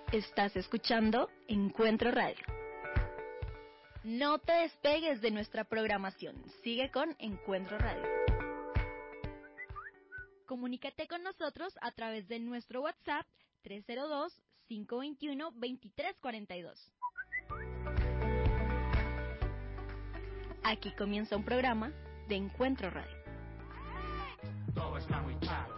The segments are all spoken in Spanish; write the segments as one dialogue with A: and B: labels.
A: Estás escuchando Encuentro Radio. No te despegues de nuestra programación. Sigue con Encuentro Radio. Comunícate con nosotros a través de nuestro WhatsApp 302-521-2342. Aquí comienza un programa de Encuentro Radio.
B: Todo está muy claro.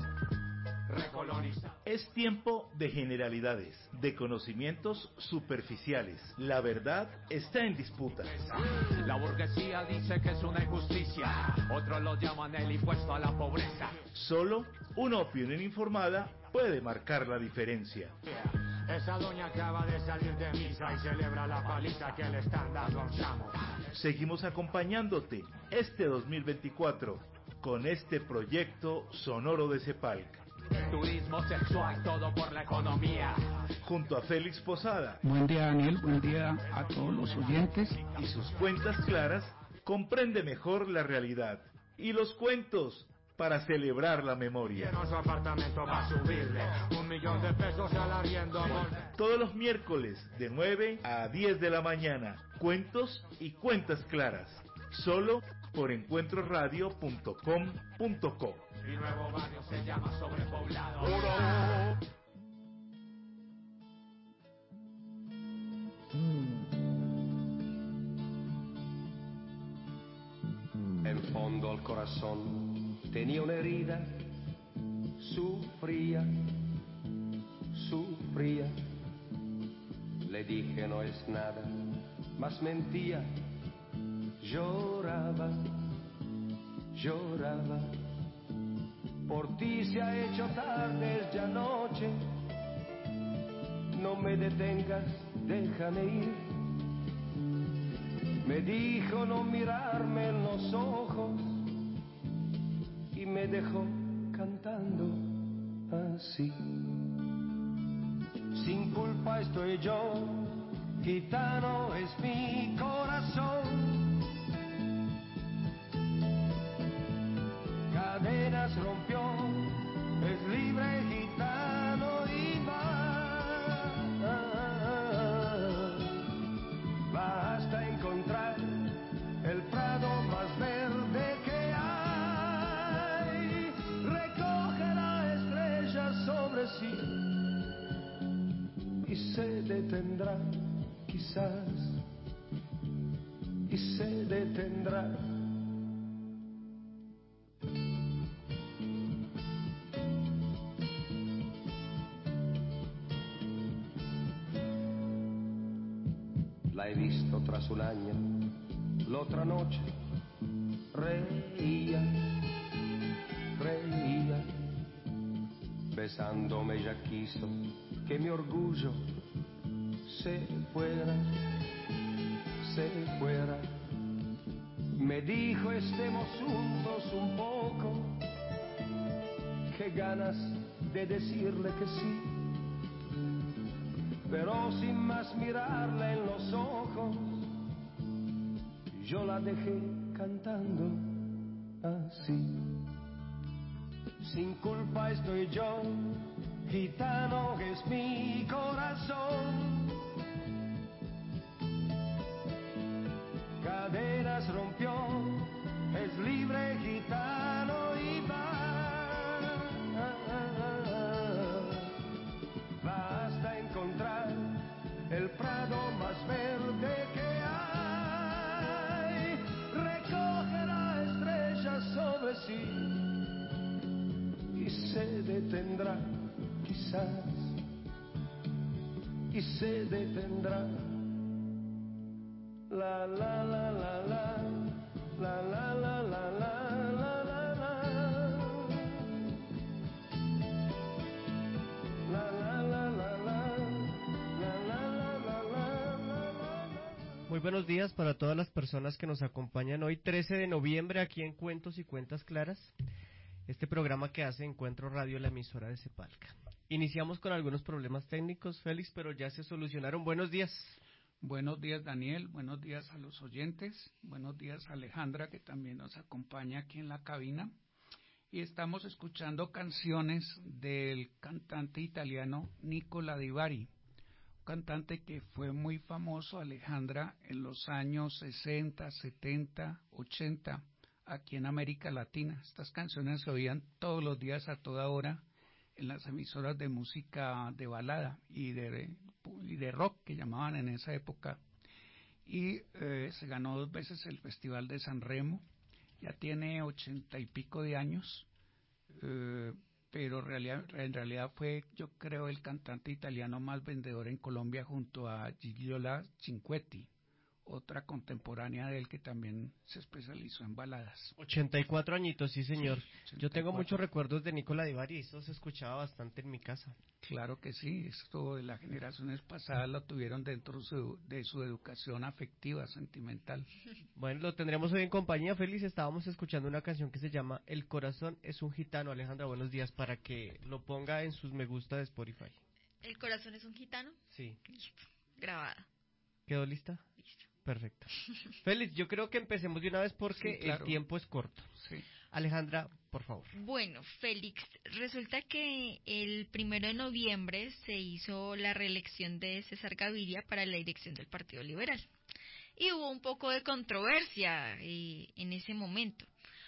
C: Es tiempo de generalidades, de conocimientos superficiales. La verdad está en disputa.
B: La burguesía dice que es una injusticia, otros lo llaman el impuesto a la pobreza.
C: Solo una opinión informada puede marcar la diferencia.
B: Esa doña acaba de salir de misa y celebra la paliza que le están dando a un chamo.
C: Seguimos acompañándote este 2024 con este proyecto sonoro de CEPALC.
B: Turismo sexual, todo por la economía.
C: Junto a Félix Posada.
D: Buen día, Daniel, buen día a todos los oyentes.
C: Y sus cuentas claras, comprende mejor la realidad. Y los cuentos, para celebrar la memoria.
B: Lleno su apartamento para subirle $1,000,000 al arriendo.
C: Todos los miércoles de 9 a 10 de la mañana. Cuentos y cuentas claras. Solo por encuentroradio.com.co.
B: Mi nuevo barrio se llama Sobrepoblado.
E: En fondo al corazón tenía una herida, sufría. Le dije no es nada, mas mentía, lloraba. Por ti se ha hecho tarde, es ya noche. No me detengas, déjame ir. Me dijo no mirarme en los ojos y me dejó cantando así. Sin culpa estoy yo, gitano es mi corazón. Cadenas rompió, es libre gitano y va hasta encontrar el prado más verde que hay. Recoge la estrella sobre sí y se detendrá, quizás, y se detendrá. La he visto tras un año, la otra noche reía, besándome ella quiso que mi orgullo se fuera. Me dijo estemos juntos un poco, qué ganas de decirle que sí. Pero sin más mirarla en los ojos, yo la dejé cantando así. Sin culpa estoy yo, gitano es mi corazón. Cadenas rompió, es libre gitano y va hasta encontrar el prado más verde que hay. Recoge la estrella sobre sí y se detendrá, quizás, y se detendrá. La la la la la la la la la la la la.
F: Muy buenos días para todas las personas que nos acompañan hoy 13 de noviembre aquí en Cuentos y Cuentas Claras, este programa que hace Encuentro Radio, la emisora de CEPALC. Iniciamos con algunos problemas técnicos, Félix, pero ya se solucionaron. Buenos días.
D: Buenos días, Daniel, buenos días a los oyentes, buenos días a Alejandra, que también nos acompaña aquí en la cabina. Y estamos escuchando canciones del cantante italiano Nicola Di Bari, cantante que fue muy famoso, Alejandra, en los años 60, 70, 80, aquí en América Latina. Estas canciones se oían todos los días a toda hora en las emisoras de música de balada y de rock que llamaban en esa época. Y se ganó 2 veces el Festival de San Remo. Ya tiene 80 y pico de años, pero en realidad fue, yo creo, el cantante italiano más vendedor en Colombia junto a Gigliola Cinquetti, otra contemporánea de él que también se especializó en baladas.
F: 84 añitos, sí señor.
D: Sí,
F: Yo tengo
D: 84.
F: muchos recuerdos de Nicola Di Bari, eso se escuchaba bastante en mi casa.
D: Claro que sí, esto de las generaciones pasadas lo tuvieron dentro de su educación afectiva, sentimental.
F: Bueno, lo tendremos hoy en compañía, Félix. Estábamos escuchando una canción que se llama El corazón es un gitano. Alejandra, buenos días, para que lo ponga en sus me gusta de Spotify.
G: ¿El corazón es un gitano?
F: Sí.
G: Listo, grabada.
F: ¿Quedó lista?
G: Listo.
F: Perfecto. Félix, yo creo que empecemos de una vez porque
D: Sí, claro.
F: el tiempo es corto.
D: Sí.
F: Alejandra, por favor.
G: Bueno, Félix, resulta que el 1 de noviembre se hizo la reelección de César Gaviria para la dirección del Partido Liberal. Y hubo un poco de controversia en ese momento.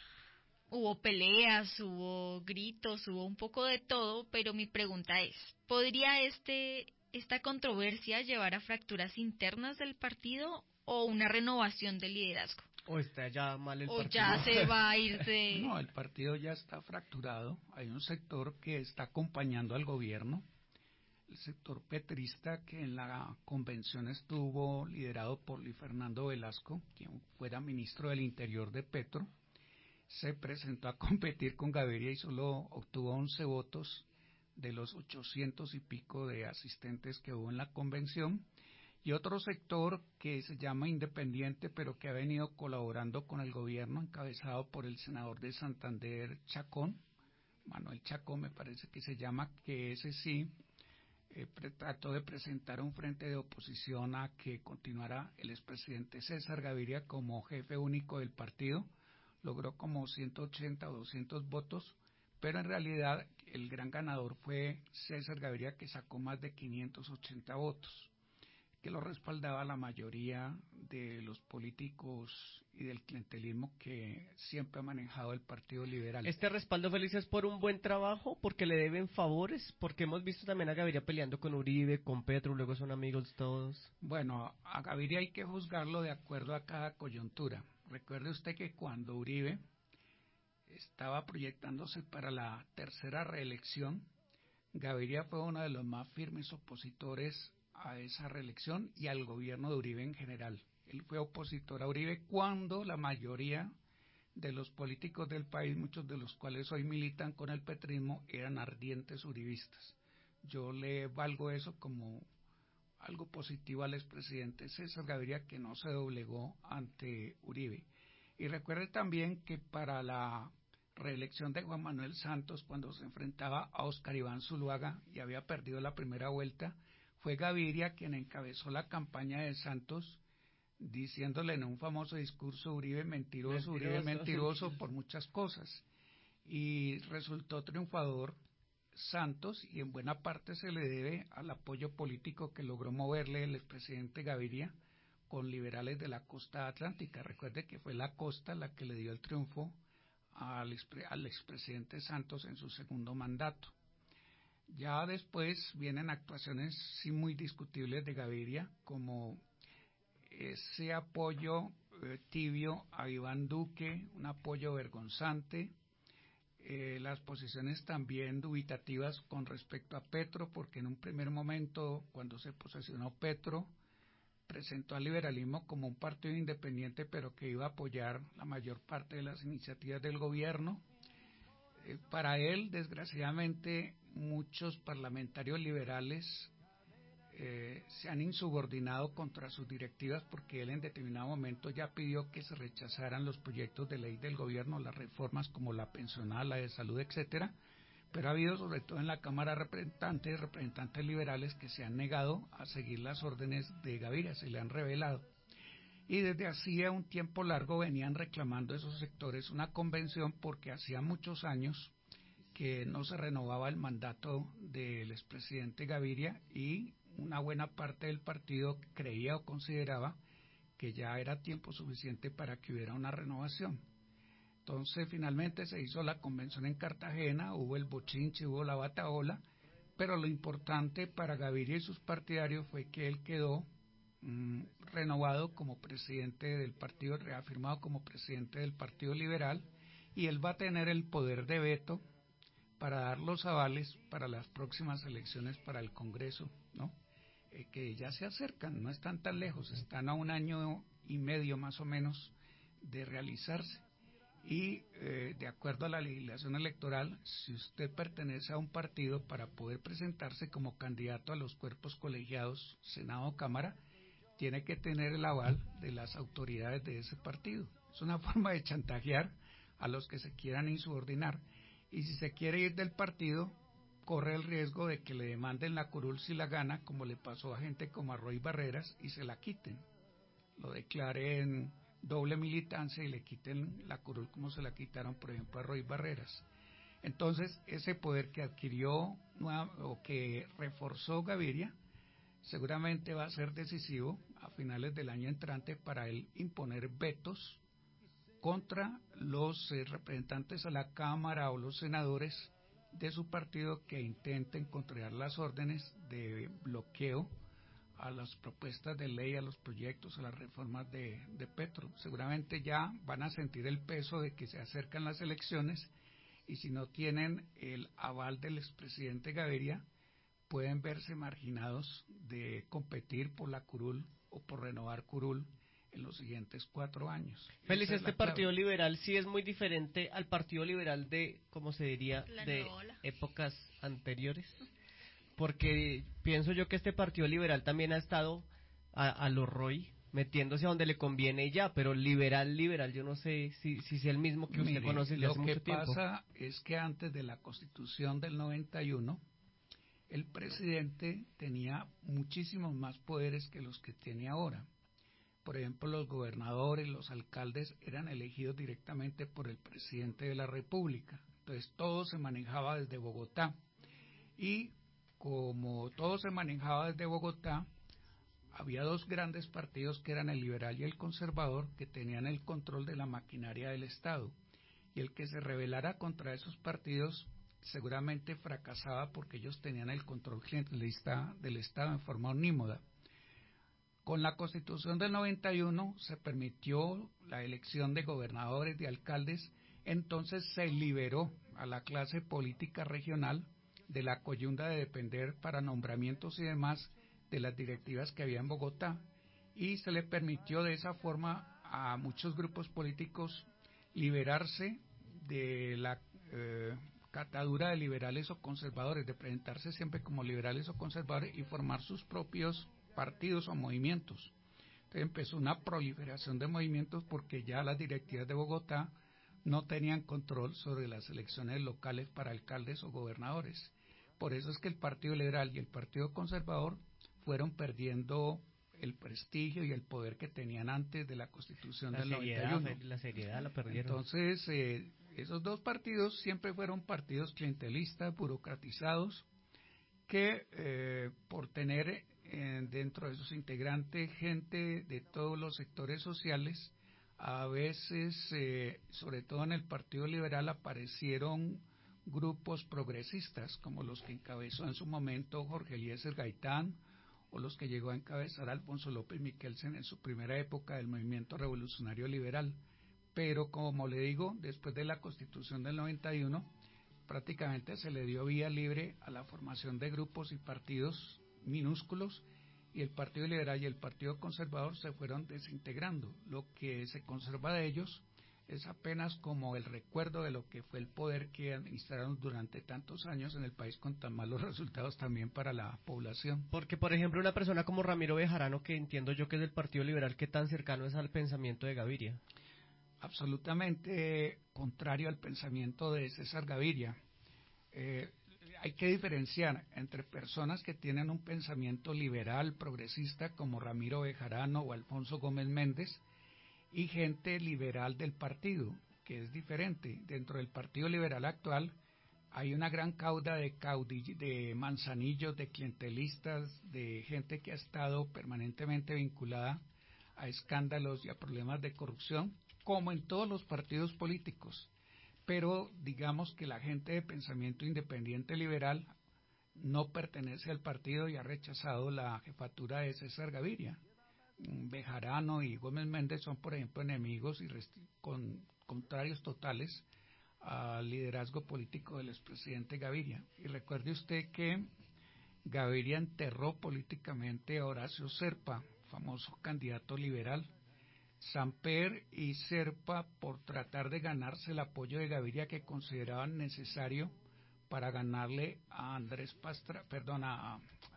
G: Hubo peleas, hubo gritos, hubo un poco de todo, pero mi pregunta es, ¿podría esta controversia llevar a fracturas internas del partido o una renovación del liderazgo?
F: ¿O está ya mal el
G: ¿O
F: partido?
G: ya se va a ir de...?
D: No, el partido ya está fracturado. Hay un sector que está acompañando al gobierno, el sector petrista, que en la convención estuvo liderado por Luis Fernando Velasco, quien fuera ministro del Interior de Petro. Se presentó a competir con Gaviria y solo obtuvo 11 votos de los 800 y pico de asistentes que hubo en la convención. Y otro sector que se llama independiente, pero que ha venido colaborando con el gobierno, encabezado por el senador de Santander, Chacón, Manuel Chacón me parece que se llama, que ese sí trató de presentar un frente de oposición a que continuara el expresidente César Gaviria como jefe único del partido. Logró como 180 o 200 votos, pero en realidad el gran ganador fue César Gaviria, que sacó más de 580 votos, que lo respaldaba la mayoría de los políticos y del clientelismo que siempre ha manejado el Partido Liberal.
F: ¿Este respaldo, Félix, es por un buen trabajo, porque le deben favores? Porque hemos visto también a Gaviria peleando con Uribe, con Petro, luego son amigos todos.
D: Bueno, a Gaviria hay que juzgarlo de acuerdo a cada coyuntura. Recuerde usted que cuando Uribe estaba proyectándose para la tercera reelección, Gaviria fue uno de los más firmes opositores a esa reelección y al gobierno de Uribe en general. Él fue opositor a Uribe cuando la mayoría de los políticos del país, muchos de los cuales hoy militan con el petrismo, eran ardientes uribistas. Yo le valgo eso como algo positivo al expresidente César Gaviria, que no se doblegó ante Uribe. Y recuerde también que para la reelección de Juan Manuel Santos, cuando se enfrentaba a Óscar Iván Zuluaga y había perdido la primera vuelta, fue Gaviria quien encabezó la campaña de Santos, diciéndole en un famoso discurso: Uribe mentiroso, Uribe mentiroso por muchas cosas. Y resultó triunfador Santos, y en buena parte se le debe al apoyo político que logró moverle el expresidente Gaviria con liberales de la costa atlántica. Recuerde que fue la costa la que le dio el triunfo al expresidente Santos en su segundo mandato. Ya después vienen actuaciones sí muy discutibles de Gaviria, como ese apoyo tibio a Iván Duque, un apoyo vergonzante, las posiciones también dubitativas con respecto a Petro, porque en un primer momento, cuando se posesionó Petro, presentó al liberalismo como un partido independiente, pero que iba a apoyar la mayor parte de las iniciativas del gobierno. Para él, desgraciadamente, muchos parlamentarios liberales se han insubordinado contra sus directivas, porque él en determinado momento ya pidió que se rechazaran los proyectos de ley del gobierno, las reformas como la pensional, la de salud, etcétera, pero ha habido, sobre todo en la Cámara de representantes liberales que se han negado a seguir las órdenes de Gaviria, se le han rebelado. Y desde hacía un tiempo largo venían reclamando esos sectores una convención, porque hacía muchos años que no se renovaba el mandato del expresidente Gaviria y una buena parte del partido creía o consideraba que ya era tiempo suficiente para que hubiera una renovación. Entonces finalmente se hizo la convención en Cartagena, hubo el bochinche, hubo la batahola, pero lo importante para Gaviria y sus partidarios fue que él quedó renovado como presidente del partido, reafirmado como presidente del Partido Liberal, y él va a tener el poder de veto para dar los avales para las próximas elecciones para el Congreso, ¿no? Que ya se acercan, no están tan lejos, están a 1 año y medio más o menos de realizarse. Y de acuerdo a la legislación electoral, si usted pertenece a un partido, para poder presentarse como candidato a los cuerpos colegiados, Senado o Cámara, tiene que tener el aval de las autoridades de ese partido. Es una forma de chantajear a los que se quieran insubordinar. Y si se quiere ir del partido, corre el riesgo de que le demanden la curul si la gana, como le pasó a gente como a Roy Barreras, y se la quiten. Lo declaren doble militancia y le quiten la curul como se la quitaron, por ejemplo, a Roy Barreras. Entonces, ese poder que adquirió o que reforzó Gaviria, seguramente va a ser decisivo a finales del año entrante para él imponer vetos contra los representantes a la Cámara o los senadores de su partido que intenten contrariar las órdenes de bloqueo a las propuestas de ley, a los proyectos, a las reformas de Petro. Seguramente ya van a sentir el peso de que se acercan las elecciones, y si no tienen el aval del expresidente Gaviria, pueden verse marginados de competir por la curul o por renovar curul en los siguientes 4 años.
F: Félix, este Partido Liberal sí es muy diferente al Partido Liberal de, ¿cómo se diría?, de épocas anteriores. Porque pienso yo que este Partido Liberal también ha estado a los Roy metiéndose a donde le conviene ya, pero liberal, yo no sé si es el mismo que usted conoce desde hace mucho tiempo.
D: Lo que pasa es que antes de la Constitución del 91, el presidente tenía muchísimos más poderes que los que tiene ahora. Por ejemplo, los gobernadores, los alcaldes eran elegidos directamente por el presidente de la República. Entonces todo se manejaba desde Bogotá. Y como todo se manejaba desde Bogotá, había 2 grandes partidos que eran el liberal y el conservador, que tenían el control de la maquinaria del Estado. Y el que se rebelara contra esos partidos seguramente fracasaba porque ellos tenían el control clientelista del Estado en forma omnímoda. Con la Constitución del 91 se permitió la elección de gobernadores, de alcaldes, entonces se liberó a la clase política regional de la coyunda de depender para nombramientos y demás de las directivas que había en Bogotá, y se le permitió de esa forma a muchos grupos políticos liberarse de la catadura de liberales o conservadores, de presentarse siempre como liberales o conservadores y formar sus propios partidos o movimientos. Entonces empezó una proliferación de movimientos porque ya las directivas de Bogotá no tenían control sobre las elecciones locales para alcaldes o gobernadores. Por eso es que el Partido Liberal y el Partido Conservador fueron perdiendo el prestigio y el poder que tenían antes de la Constitución del 91.
F: La seriedad la perdieron.
D: Entonces, esos 2 partidos siempre fueron partidos clientelistas, burocratizados, que por tener dentro de sus integrantes gente de todos los sectores sociales, a veces, sobre todo en el Partido Liberal, aparecieron grupos progresistas, como los que encabezó en su momento Jorge Eliezer Gaitán, o los que llegó a encabezar Alfonso López Miquelsen en su primera época del movimiento revolucionario liberal. Pero, como le digo, después de la Constitución del 91, prácticamente se le dio vía libre a la formación de grupos y partidos minúsculos, y el Partido Liberal y el Partido Conservador se fueron desintegrando. Lo que se conserva de ellos es apenas como el recuerdo de lo que fue el poder que administraron durante tantos años en el país, con tan malos resultados también para la población.
F: Porque, por ejemplo, una persona como Ramiro Bejarano, que entiendo yo que es del Partido Liberal, ¿qué tan cercano es al pensamiento de Gaviria?
D: Absolutamente contrario al pensamiento de César Gaviria. Hay que diferenciar entre personas que tienen un pensamiento liberal, progresista, como Ramiro Bejarano o Alfonso Gómez Méndez, y gente liberal del partido, que es diferente. Dentro del Partido Liberal actual hay una gran cauda de manzanillos, de clientelistas, de gente que ha estado permanentemente vinculada a escándalos y a problemas de corrupción, como en todos los partidos políticos. Pero digamos que la gente de pensamiento independiente liberal no pertenece al partido y ha rechazado la jefatura de César Gaviria. Bejarano y Gómez Méndez son, por ejemplo, enemigos y contrarios totales al liderazgo político del expresidente Gaviria. Y recuerde usted que Gaviria enterró políticamente a Horacio Serpa, famoso candidato liberal. Samper y Serpa, por tratar de ganarse el apoyo de Gaviria que consideraban necesario para ganarle a Andrés Pastrana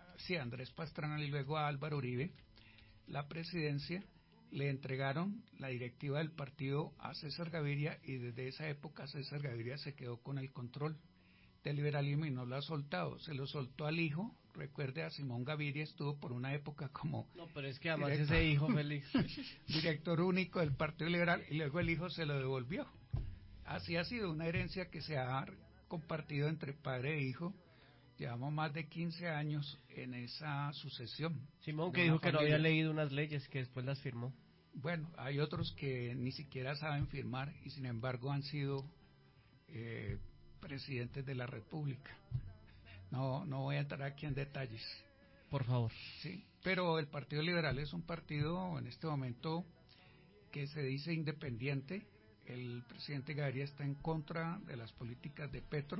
D: y luego a Álvaro Uribe la presidencia, le entregaron la directiva del partido a César Gaviria y desde esa época César Gaviria se quedó con el control del liberalismo y no lo ha soltado. Se lo soltó al hijo. Recuerde, a Simón Gaviria estuvo por una época como...
F: No, pero es que además ese hijo, Félix...
D: director único del Partido Liberal, y luego el hijo se lo devolvió. Así ha sido una herencia que se ha compartido entre padre e hijo. Llevamos más de 15 años en esa sucesión.
F: Simón, que dijo que no había leído unas leyes, que después las firmó.
D: Bueno, hay otros que ni siquiera saben firmar y sin embargo han sido presidentes de la República. No voy a entrar aquí en detalles.
F: Por favor.
D: Sí, pero el Partido Liberal es un partido en este momento que se dice independiente. El presidente Gaviria está en contra de las políticas de Petro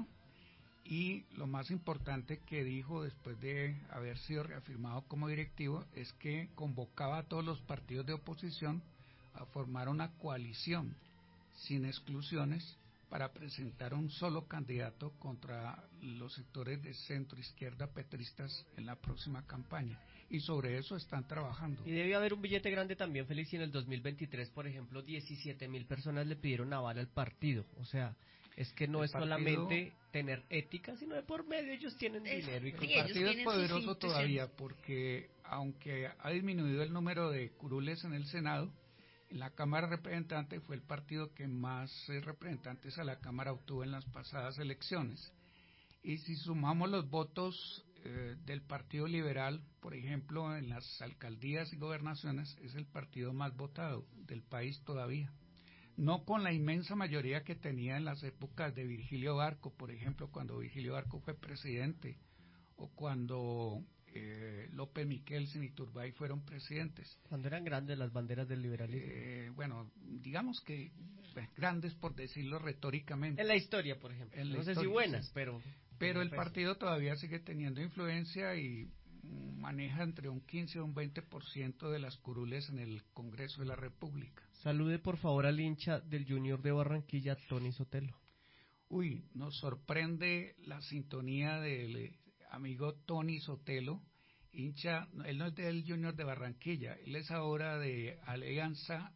D: y lo más importante que dijo después de haber sido reafirmado como directivo es que convocaba a todos los partidos de oposición a formar una coalición sin exclusiones para presentar un solo candidato contra los sectores de centro izquierda petristas en la próxima campaña, y sobre eso están trabajando.
F: Y debe haber un billete grande también, Félix, y en el 2023, por ejemplo, 17.000 personas le pidieron aval al partido. O sea, es que no es solamente tener ética, sino de por medio ellos tienen dinero. Y
D: el partido es poderoso todavía porque, aunque ha disminuido el número de curules en el Senado, en la Cámara de Representantes fue el partido que más representantes a la Cámara obtuvo en las pasadas elecciones. Y si sumamos los votos del Partido Liberal, por ejemplo, en las alcaldías y gobernaciones, es el partido más votado del país todavía. No con la inmensa mayoría que tenía en las épocas de Virgilio Barco, por ejemplo, cuando Virgilio Barco fue presidente, o cuando López Miquelsen y Turbay fueron presidentes.
F: Cuando eran grandes las banderas del liberalismo.
D: Bueno, digamos que grandes por decirlo retóricamente.
F: En la historia, por ejemplo. No sé si buenas, pero
D: el partido todavía sigue teniendo influencia y maneja entre un 15 y un 20% de las curules en el Congreso de la República.
F: Salude por favor al hincha del Junior de Barranquilla, Tony Sotelo.
D: Nos sorprende la sintonía del amigo Tony Sotelo, hincha, él no es del Junior de Barranquilla, él es ahora de Alianza,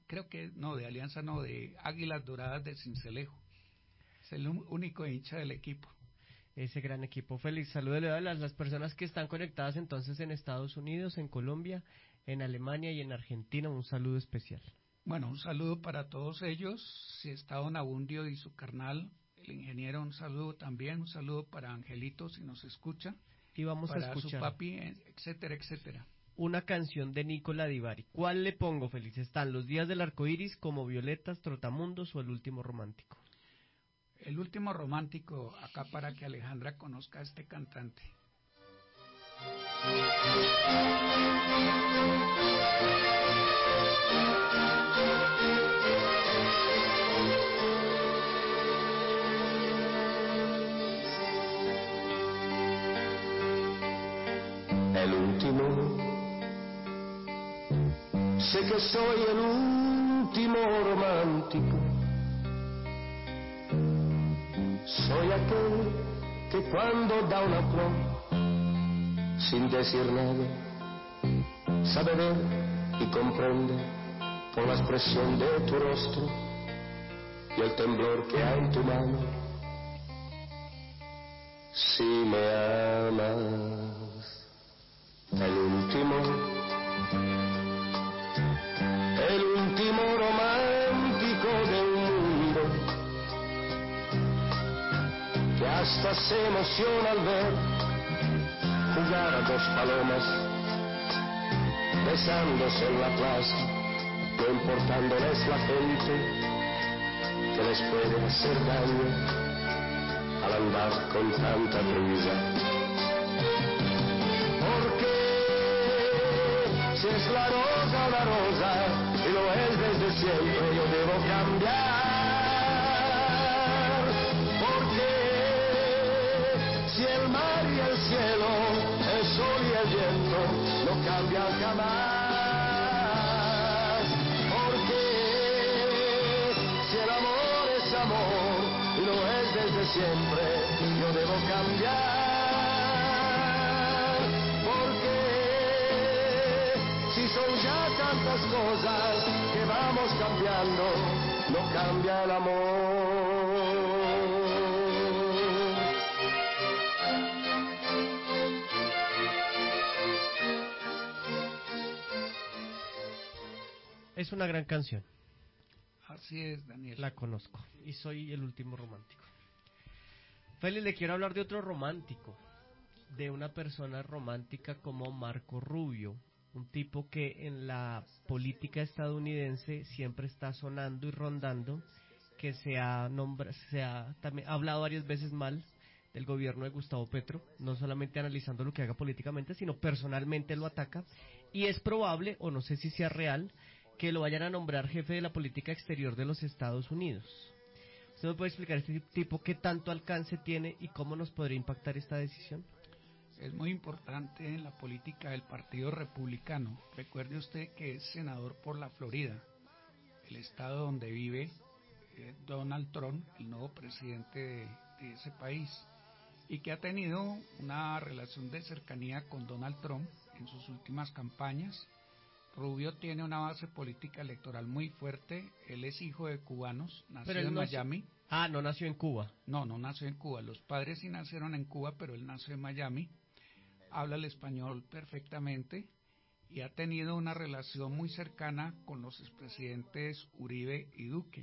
D: de Águilas Doradas de Sincelejo. Es el único hincha del equipo.
F: Ese gran equipo. Félix, salúdele a las personas que están conectadas entonces en Estados Unidos, en Colombia, en Alemania y en Argentina. Un saludo especial.
D: Bueno, un saludo para todos ellos. Si está don Abundio y su carnal, el ingeniero, un saludo también. Un saludo para Angelito, si nos escucha.
F: Y vamos
D: para
F: a escuchar
D: su papi, etcétera, etcétera.
F: Una canción de Nicola Divari. ¿Cuál le pongo, Félix? ¿Están Los días del arco iris, Como violetas, Trotamundos o El último romántico?
D: El último romántico, acá para que Alejandra conozca a este cantante.
E: El último, sé que soy el último romántico. Soy aquel que cuando da una flor, sin decir nada, sabe ver y comprende por la expresión de tu rostro y el temblor que hay en tu mano. Si me amas, el último romántico del mundo, que hasta emoción al ver jugar a dos palomas, besándose en la plaza, no importándoles la gente que les puede hacer daño al andar con tanta prisa. Porque si es la rosa y lo es desde siempre, yo debo cambiar. Porque si el mar y el cielo, el sol y el viento no cambian jamás. Porque si el amor es amor y lo es desde siempre, yo debo cambiar. Porque si son ya tantas cosas que vamos cambiando, no cambia el amor.
F: Es una gran canción.
D: Así es, Daniel.
F: La conozco y soy el último romántico. Félix, le quiero hablar de otro romántico, de una persona romántica como Marco Rubio, un tipo que en la política estadounidense siempre está sonando y rondando, que se ha también hablado varias veces mal del gobierno de Gustavo Petro, no solamente analizando lo que haga políticamente, sino personalmente lo ataca, y es probable, o no sé si sea real, que lo vayan a nombrar jefe de la política exterior de los Estados Unidos. ¿Usted me puede explicar este tipo qué tanto alcance tiene y cómo nos podría impactar esta decisión?
D: Es muy importante en la política del Partido Republicano. Recuerde usted que es senador por la Florida, el estado donde vive Donald Trump, el nuevo presidente de ese país, y que ha tenido una relación de cercanía con Donald Trump en sus últimas campañas. Rubio tiene una base política electoral muy fuerte. Él es hijo de cubanos, nacido en Miami.
F: No nació en Cuba.
D: No nació en Cuba. Los padres sí nacieron en Cuba, pero él nació en Miami. Habla el español perfectamente y ha tenido una relación muy cercana con los expresidentes Uribe y Duque.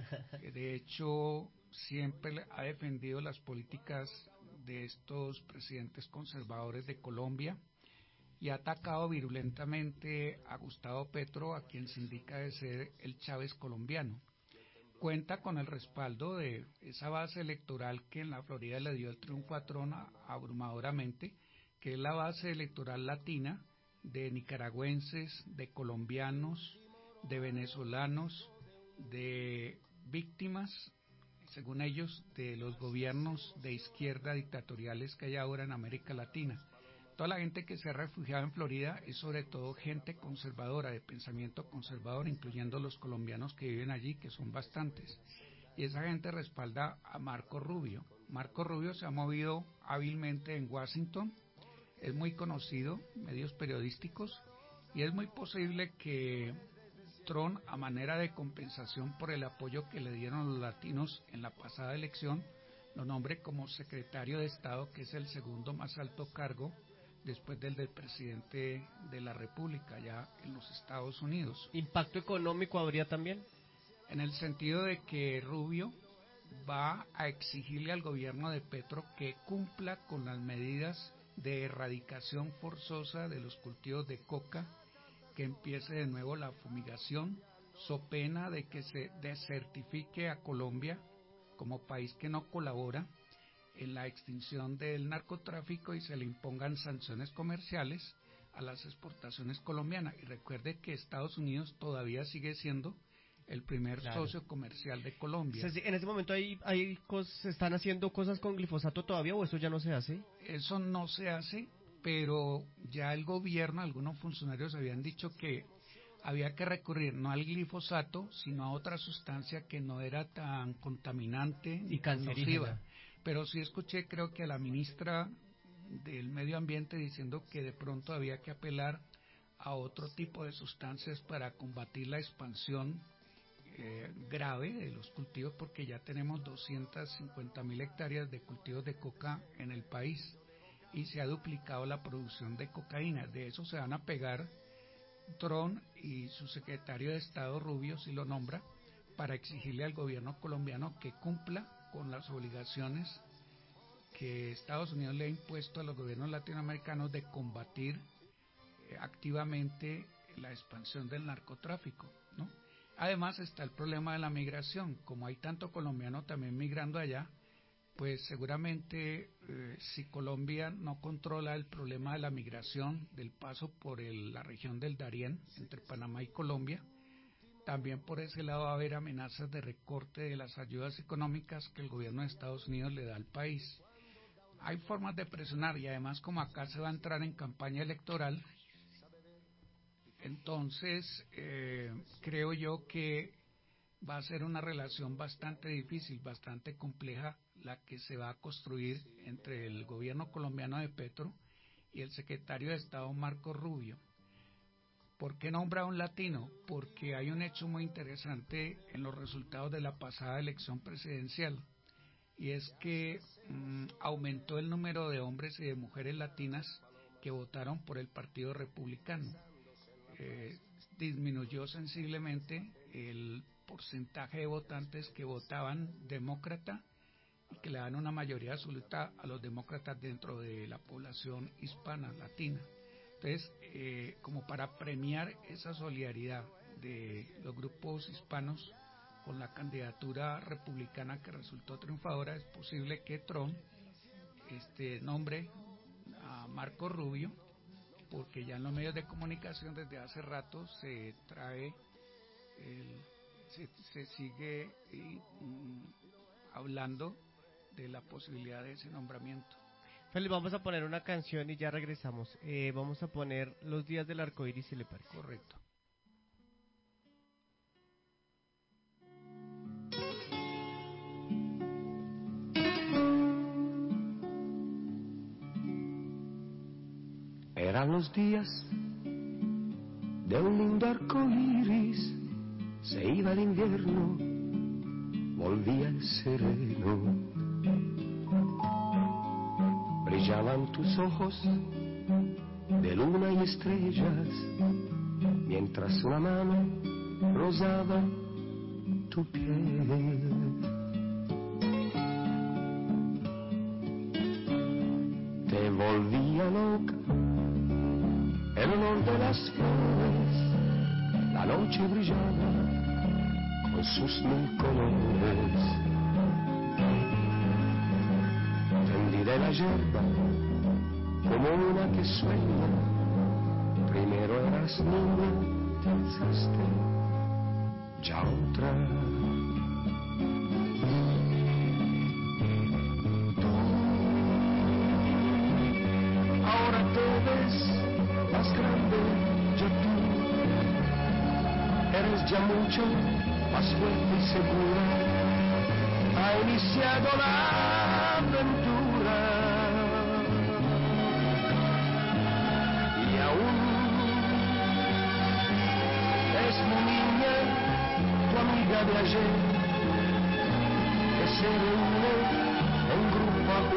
D: De hecho, siempre ha defendido las políticas de estos presidentes conservadores de Colombia y ha atacado virulentamente a Gustavo Petro, a quien se indica de ser el Chávez colombiano. Cuenta con el respaldo de esa base electoral que en la Florida le dio el triunfo a Trump abrumadoramente, que es la base electoral latina de nicaragüenses, de colombianos, de venezolanos, de víctimas, según ellos, de los gobiernos de izquierda dictatoriales que hay ahora en América Latina. Toda la gente que se ha refugiado en Florida es sobre todo gente conservadora, de pensamiento conservador, incluyendo los colombianos que viven allí, que son bastantes. Y esa gente respalda a Marco Rubio. Marco Rubio se ha movido hábilmente en Washington, es muy conocido, medios periodísticos, y es muy posible que Trump, a manera de compensación por el apoyo que le dieron los latinos en la pasada elección, lo nombre como secretario de Estado, que es el segundo más alto cargo después del presidente de la República ya en los Estados Unidos.
F: ¿Impacto económico habría también?
D: En el sentido de que Rubio va a exigirle al gobierno de Petro que cumpla con las medidas de erradicación forzosa de los cultivos de coca, que empiece de nuevo la fumigación, so pena de que se desertifique a Colombia como país que no colabora en la extinción del narcotráfico y se le impongan sanciones comerciales a las exportaciones colombianas. Y recuerde que Estados Unidos todavía sigue siendo el primer socio comercial de Colombia.
F: ¿En este momento se están haciendo cosas con glifosato todavía o eso ya no se hace?
D: Eso no se hace, pero ya el gobierno, algunos funcionarios habían dicho que había que recurrir no al glifosato, sino a otra sustancia que no era tan contaminante
F: y cancerígena.
D: Pero sí escuché, creo que a la ministra del Medio Ambiente diciendo que de pronto había que apelar a otro tipo de sustancias para combatir la expansión grave de los cultivos, porque ya tenemos 250.000 hectáreas de cultivos de coca en el país y se ha duplicado la producción de cocaína. De eso se van a pegar Trump y su secretario de Estado Rubio, si lo nombra, para exigirle al gobierno colombiano que cumpla con las obligaciones que Estados Unidos le ha impuesto a los gobiernos latinoamericanos de combatir activamente la expansión del narcotráfico, ¿no? Además está el problema de la migración. Como hay tanto colombiano también migrando allá, pues seguramente si Colombia no controla el problema de la migración, del paso por la región del Darién, entre Panamá y Colombia, también por ese lado va a haber amenazas de recorte de las ayudas económicas que el gobierno de Estados Unidos le da al país. Hay formas de presionar, y además como acá se va a entrar en campaña electoral, entonces creo yo que va a ser una relación bastante difícil, bastante compleja, la que se va a construir entre el gobierno colombiano de Petro y el secretario de Estado Marco Rubio. ¿Por qué nombra a un latino? Porque hay un hecho muy interesante en los resultados de la pasada elección presidencial, y es que aumentó el número de hombres y de mujeres latinas que votaron por el Partido Republicano. Disminuyó sensiblemente el porcentaje de votantes que votaban demócrata y que le dan una mayoría absoluta a los demócratas dentro de la población hispana, latina. Entonces, como para premiar esa solidaridad de los grupos hispanos con la candidatura republicana que resultó triunfadora, es posible que Trump nombre a Marco Rubio, porque ya en los medios de comunicación desde hace rato se sigue hablando de la posibilidad de ese nombramiento.
F: Félix, vamos a poner una canción y ya regresamos. Vamos a poner Los días del arco iris, si le parece.
D: Correcto.
E: Eran los días de un lindo arco iris, se iba el invierno, volvía el sereno. Brillaban tus ojos de luna y estrellas, mientras una mano rozaba tu piel. Te volvía loca el olor de las flores, la noche brillaba con sus 1000 colores. Tendida en la yerba como una que sueña, primero eras niña, te alzaste ya otra. Tú ahora te ves más grande, ya tú eres ya mucho más fuerte y segura, ha iniciado la aventura y aún es mi niña, tu amiga de ayer, que se reúne en grupo a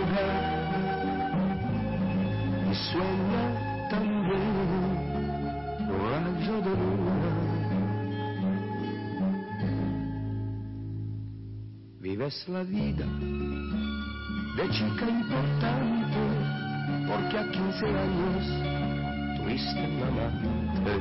E: jugar y sueña también un rayo de luna. Vives la vida de chica importante, porque a 15 años tuviste un amante.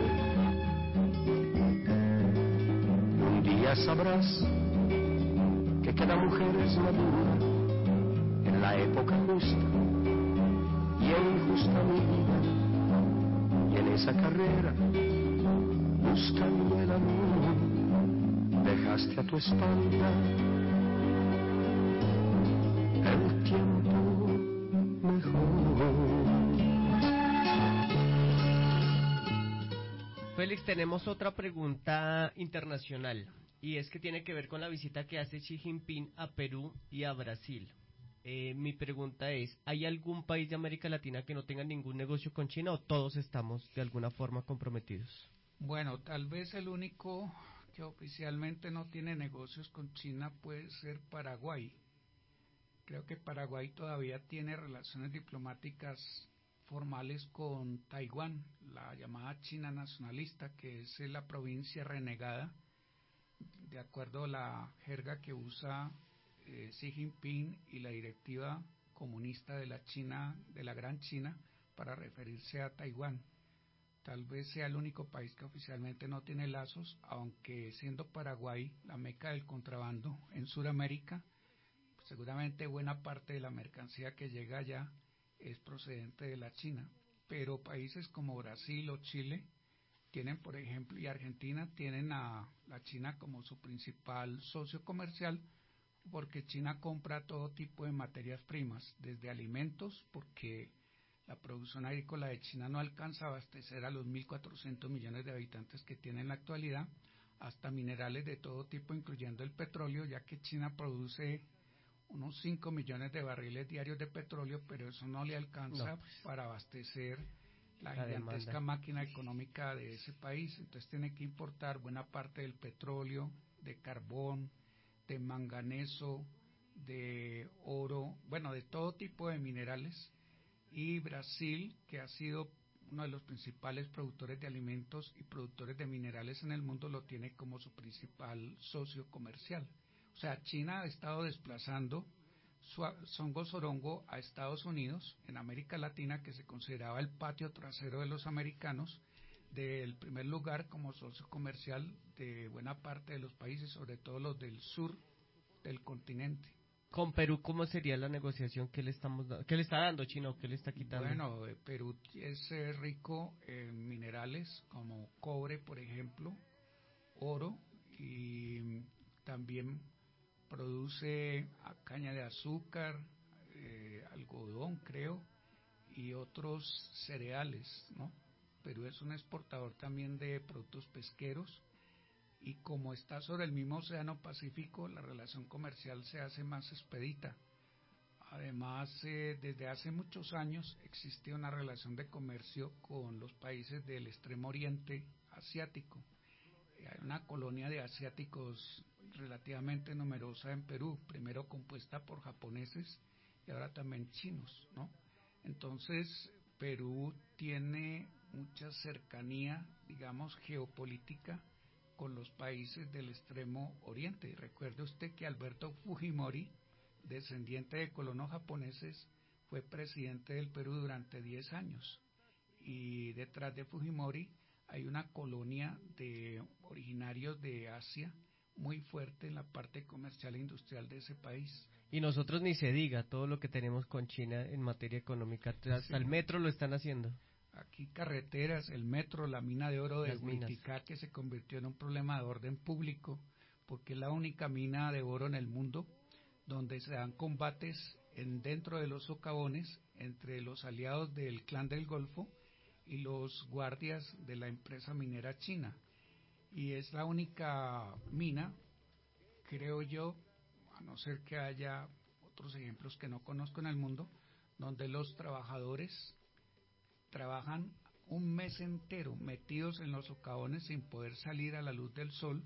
E: Un día sabrás que cada mujer es madura en la época justa y en injusta mi vida, y en esa carrera buscando el amor dejaste a tu espalda el tiempo mejor.
F: Félix, tenemos otra pregunta internacional, y es que tiene que ver con la visita que hace Xi Jinping a Perú y a Brasil. Mi pregunta es, ¿hay algún país de América Latina que no tenga ningún negocio con China o todos estamos de alguna forma comprometidos?
D: Bueno, tal vez el único que oficialmente no tiene negocios con China puede ser Paraguay. Creo que Paraguay todavía tiene relaciones diplomáticas formales con Taiwán, la llamada China nacionalista, que es la provincia renegada, de acuerdo a la jerga que usa Xi Jinping y la directiva comunista de la China, de la Gran China, para referirse a Taiwán. Tal vez sea el único país que oficialmente no tiene lazos, aunque siendo Paraguay la meca del contrabando en Sudamérica, seguramente buena parte de la mercancía que llega allá es procedente de la China. Pero países como Brasil o Chile tienen, por ejemplo, y Argentina tienen a la China como su principal socio comercial, porque China compra todo tipo de materias primas, desde alimentos, porque la producción agrícola de China no alcanza a abastecer a los 1.400 millones de habitantes que tiene en la actualidad, hasta minerales de todo tipo, incluyendo el petróleo, ya que China produce unos 5 millones de barriles diarios de petróleo, pero eso no le alcanza para abastecer la gigantesca máquina económica de ese país. Entonces tiene que importar buena parte del petróleo, de carbón, de manganeso, de oro, bueno, de todo tipo de minerales. Y Brasil, que ha sido uno de los principales productores de alimentos y productores de minerales en el mundo, lo tiene como su principal socio comercial. O sea, China ha estado desplazando Songo Sorongo a Estados Unidos, en América Latina, que se consideraba el patio trasero de los americanos, del primer lugar como socio comercial de buena parte de los países, sobre todo los del sur del continente.
F: Con Perú, ¿cómo sería la negociación? ¿Qué le está dando China o qué le está quitando?
D: Bueno, Perú es rico en minerales como cobre, por ejemplo, oro, y también produce caña de azúcar, algodón, creo, y otros cereales, ¿no? Perú es un exportador también de productos pesqueros, y como está sobre el mismo Océano Pacífico, la relación comercial se hace más expedita. Además, desde hace muchos años existe una relación de comercio con los países del extremo oriente asiático. Hay una colonia de asiáticos relativamente numerosa en Perú, primero compuesta por japoneses y ahora también chinos, ¿no? Entonces, Perú tiene mucha cercanía, digamos, geopolítica con los países del extremo oriente. Y recuerde usted que Alberto Fujimori, descendiente de colonos japoneses, fue presidente del Perú durante 10 años. Y detrás de Fujimori hay una colonia de originarios de Asia muy fuerte en la parte comercial e industrial de ese país.
F: Y nosotros ni se diga todo lo que tenemos con China en materia económica, hasta el metro lo están haciendo.
D: Aquí carreteras, el metro, la mina de oro de Buriticá, que se convirtió en un problema de orden público, porque es la única mina de oro en el mundo donde se dan combates dentro de los socavones entre los aliados del Clan del Golfo y los guardias de la empresa minera china. Y es la única mina, creo yo, a no ser que haya otros ejemplos que no conozco en el mundo, donde los trabajadores trabajan un mes entero metidos en los socavones sin poder salir a la luz del sol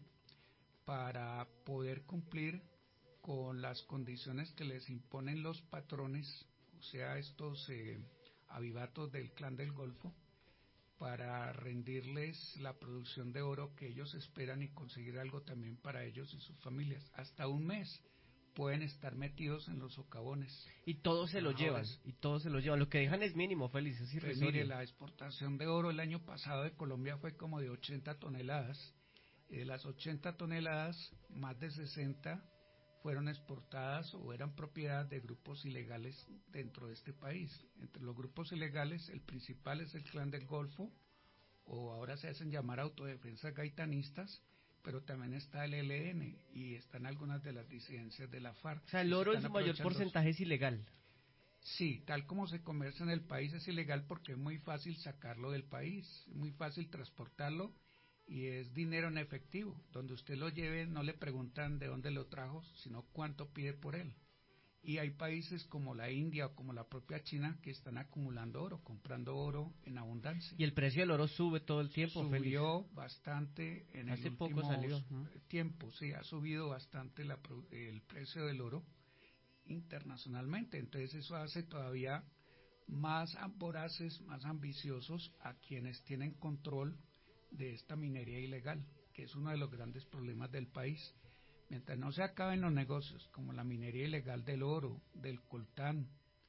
D: para poder cumplir con las condiciones que les imponen los patrones, o sea, estos avivatos del Clan del Golfo, para rendirles la producción de oro que ellos esperan y conseguir algo también para ellos y sus familias. Hasta un mes pueden estar metidos en los socavones.
F: Y todos se lo llevan, Lo que dejan es mínimo, Félix, es irrisorio.
D: Pues mire, la exportación de oro el año pasado de Colombia fue como de 80 toneladas. De las 80 toneladas, más de 60 fueron exportadas o eran propiedad de grupos ilegales dentro de este país. Entre los grupos ilegales, el principal es el Clan del Golfo, o ahora se hacen llamar autodefensas gaitanistas, pero también está el ELN y están algunas de las disidencias de la FARC.
F: O sea, el oro en su mayor porcentaje es ilegal.
D: Sí, tal como se comercia en el país es ilegal porque es muy fácil sacarlo del país, es muy fácil transportarlo y es dinero en efectivo. Donde usted lo lleve no le preguntan de dónde lo trajo, sino cuánto pide por él. Y hay países como la India o como la propia China que están acumulando oro, comprando oro en abundancia.
F: Y el precio del oro sube todo el tiempo,
D: Subió bastante en el último tiempo, sí, ha subido bastante el precio del oro internacionalmente. Entonces eso hace todavía más voraces, más ambiciosos a quienes tienen control de esta minería ilegal, que es uno de los grandes problemas del país. Mientras no se acaben los negocios como la minería ilegal del oro, del coltán,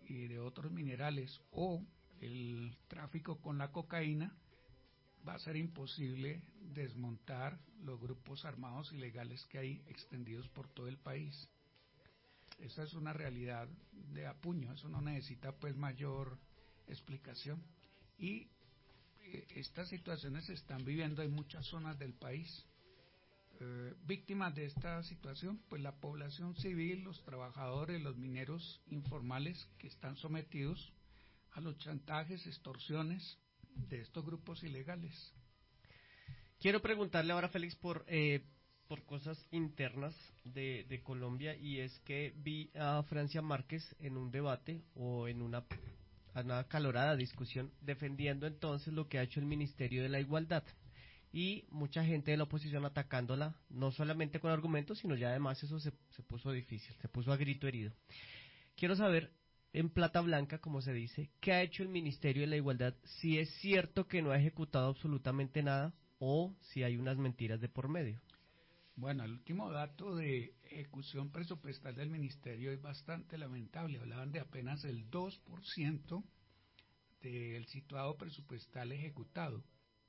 D: y de otros minerales o el tráfico con la cocaína, va a ser imposible desmontar los grupos armados ilegales que hay extendidos por todo el país. Esa es una realidad de apuño, eso no necesita pues mayor explicación. Y estas situaciones se están viviendo en muchas zonas del país. Víctimas de esta situación, pues la población civil, los trabajadores, los mineros informales que están sometidos a los chantajes, extorsiones de estos grupos ilegales.
F: Quiero preguntarle ahora, Félix, por cosas internas de Colombia, y es que vi a Francia Márquez en un debate o en una acalorada discusión defendiendo entonces lo que ha hecho el Ministerio de la Igualdad, y mucha gente de la oposición atacándola, no solamente con argumentos, sino ya además eso se puso difícil, se puso a grito herido. Quiero saber, en plata blanca, como se dice, ¿qué ha hecho el Ministerio de la Igualdad? Si es cierto que no ha ejecutado absolutamente nada o si hay unas mentiras de por medio.
D: Bueno, el último dato de ejecución presupuestal del Ministerio es bastante lamentable. Hablaban de apenas el 2% del situado presupuestal ejecutado.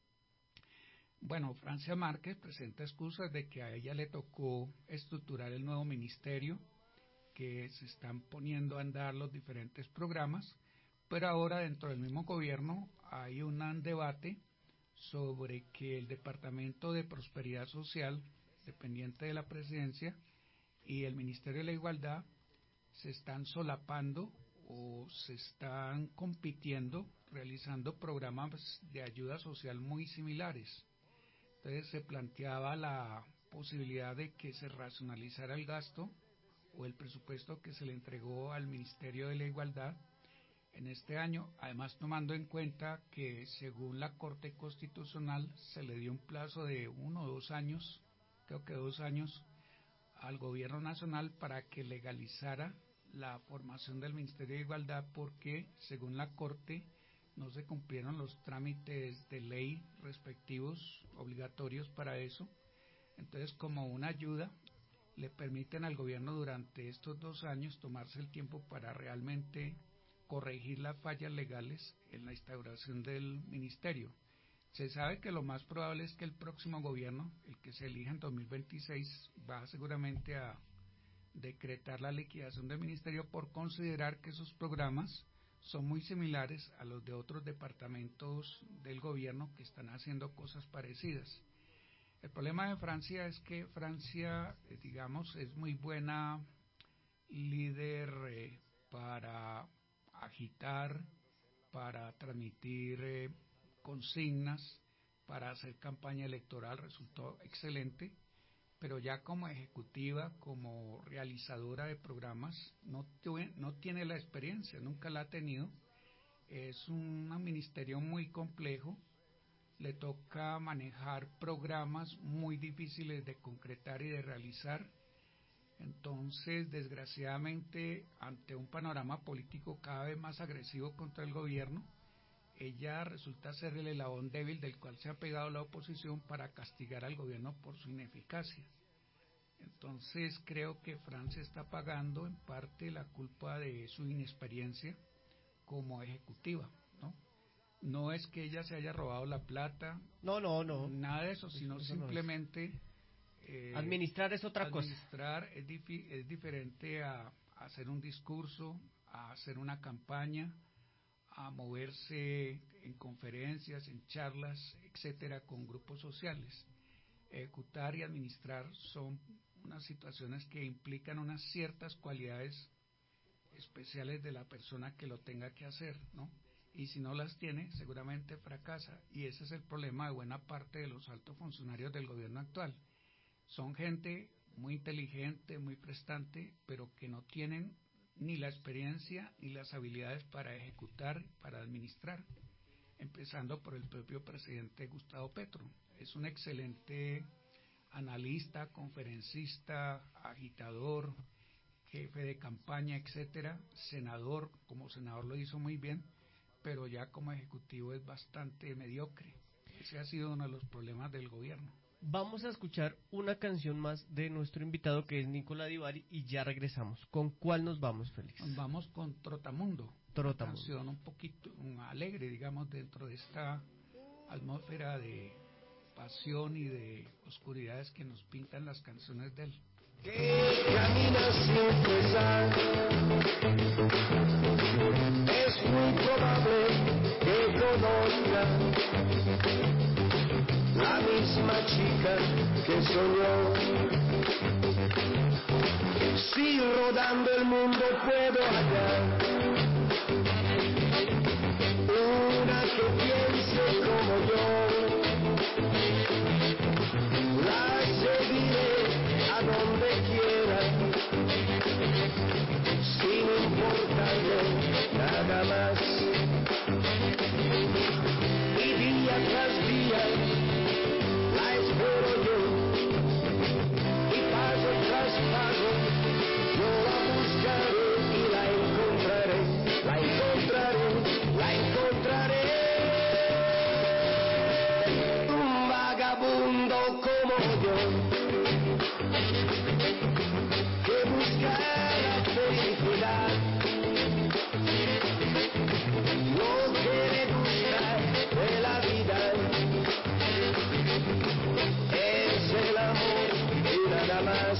D: Bueno, Francia Márquez presenta excusas de que a ella le tocó estructurar el nuevo ministerio, que se están poniendo a andar los diferentes programas, pero ahora dentro del mismo gobierno hay un debate sobre que el Departamento de Prosperidad Social, dependiente de la Presidencia, y el Ministerio de la Igualdad se están solapando o se están compitiendo, realizando programas de ayuda social muy similares. Entonces se planteaba la posibilidad de que se racionalizara el gasto o el presupuesto que se le entregó al Ministerio de la Igualdad en este año, además tomando en cuenta que según la Corte Constitucional se le dio un plazo de 1 o 2 años, creo que 2 años, al Gobierno Nacional para que legalizara la formación del Ministerio de Igualdad, porque según la Corte no se cumplieron los trámites de ley respectivos obligatorios para eso. Entonces, como una ayuda, le permiten al gobierno durante estos 2 años tomarse el tiempo para realmente corregir las fallas legales en la instauración del ministerio. Se sabe que lo más probable es que el próximo gobierno, el que se elija en 2026, va seguramente a decretar la liquidación del ministerio por considerar que esos programas son muy similares a los de otros departamentos del gobierno que están haciendo cosas parecidas. El problema de Francia es que Francia, digamos, es muy buena líder para agitar, para transmitir consignas, para hacer campaña electoral, resultó excelente, pero ya como ejecutiva, como realizadora de programas, no tiene la experiencia, nunca la ha tenido. Es un ministerio muy complejo, le toca manejar programas muy difíciles de concretar y de realizar. Entonces, desgraciadamente, ante un panorama político cada vez más agresivo contra el gobierno, ella resulta ser el eslabón débil del cual se ha pegado la oposición para castigar al gobierno por su ineficacia. Entonces, creo que Francia está pagando en parte la culpa de su inexperiencia como ejecutiva, ¿no? No es que ella se haya robado la plata,
F: no,
D: nada de eso, sino
F: eso
D: simplemente...
F: administrar es otra cosa.
D: Administrar es diferente a hacer un discurso, a hacer una campaña, a moverse en conferencias, en charlas, etcétera, con grupos sociales. Ejecutar y administrar son unas situaciones que implican unas ciertas cualidades especiales de la persona que lo tenga que hacer, ¿no? Y si no las tiene, seguramente fracasa. Y ese es el problema de buena parte de los altos funcionarios del gobierno actual. Son gente muy inteligente, muy prestante, pero que no tienen ni la experiencia ni las habilidades para ejecutar, para administrar, empezando por el propio presidente Gustavo Petro. Es un excelente analista, conferencista, agitador, jefe de campaña, etcétera, senador, como senador lo hizo muy bien, pero ya como ejecutivo es bastante mediocre. Ese ha sido uno de los problemas del gobierno.
F: Vamos a escuchar una canción más de nuestro invitado que es Nicola Divari y ya regresamos. ¿Con cuál nos vamos, Félix?
D: Nos vamos con Trotamundo.
F: Trotamundo.
D: Una canción un poquito alegre, digamos, dentro de esta atmósfera de pasión y de oscuridades que nos pintan las canciones de él.
E: Que camina sin cesar, es muy probable que conozca la misma chica que soñó. Si rodando el mundo puedo hallar una que piense como yo, la seguiré a donde quiera, sin importarle nada más. Y día tras día la espero yo, y paso tras paso yo la buscaré y la encontraré, la encontraré, la encontraré. Un vagabundo como yo, que busca la felicidad, lo que le gusta de la vida es el amor y nada más.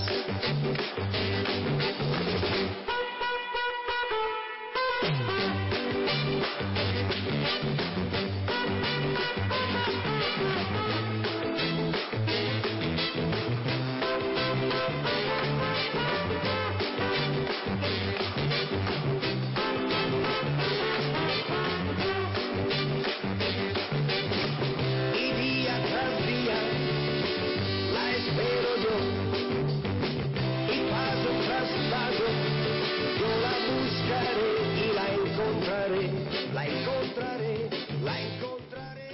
E: Y día tras día la espero yo, y paso tras paso yo la buscaré y la encontraré, la encontraré, la encontraré.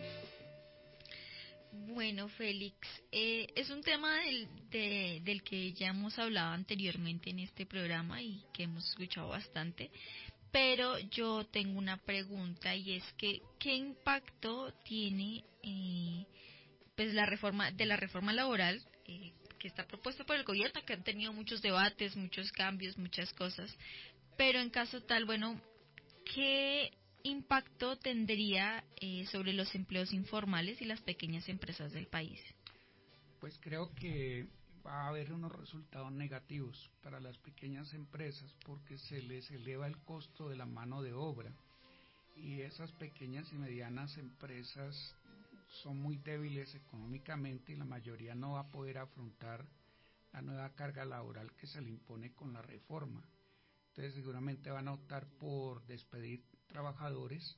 G: Bueno, Félix, es un tema del que ya hemos hablado anteriormente en este programa y que hemos escuchado bastante, pero yo tengo una pregunta y es que ¿qué impacto tiene pues la reforma laboral que está propuesta por el gobierno, que han tenido muchos debates, muchos cambios, muchas cosas, pero en caso tal, bueno, ¿qué impacto tendría sobre los empleos informales y las pequeñas empresas del país?
D: Pues creo que va a haber unos resultados negativos para las pequeñas empresas porque se les eleva el costo de la mano de obra y esas pequeñas y medianas empresas son muy débiles económicamente y la mayoría no va a poder afrontar la nueva carga laboral que se le impone con la reforma. Entonces seguramente van a optar por despedir trabajadores